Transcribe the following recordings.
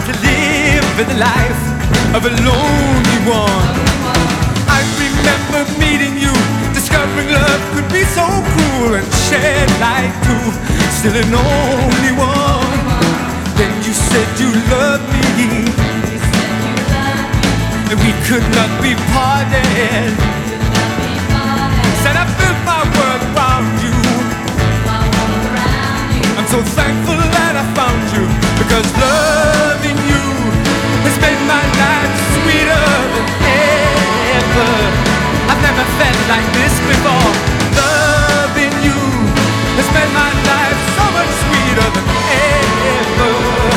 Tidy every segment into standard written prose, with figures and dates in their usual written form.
to live the life of a lonely one. I remember meeting you, discovering love could be so cruel and shed light too, still an only one. Then you said you loved me, and we could not be parted. Said I built my world around you. I'm so thankful that I found you, because loving you has made my life sweeter than ever. I've never felt like this before. Loving you has made my life so much sweeter than ever.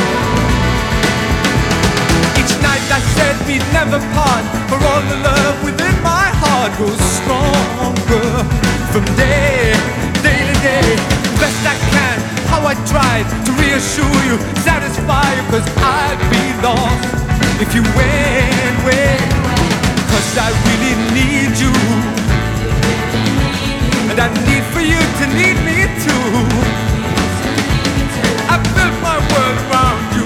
Each night I said we'd never part, for all the love within my heart grows stronger from day to day. Best I can, how I tried to reassure you, satisfy you, 'cause I'd be lost if you went away. 'Cause I really need you, and I need for you to need me too. I built my world around you.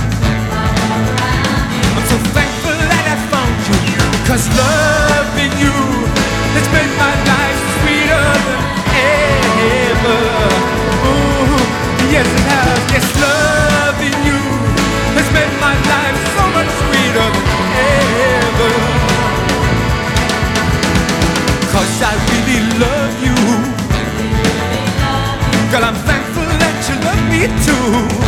I'm so thankful that I found you, 'cause loving you has made my life sweeter than ever. Ooh, yes it has. Yes, loving you has made my life so much sweeter than ever. 'Cause I really love you. Girl, I'm thankful that you love me too.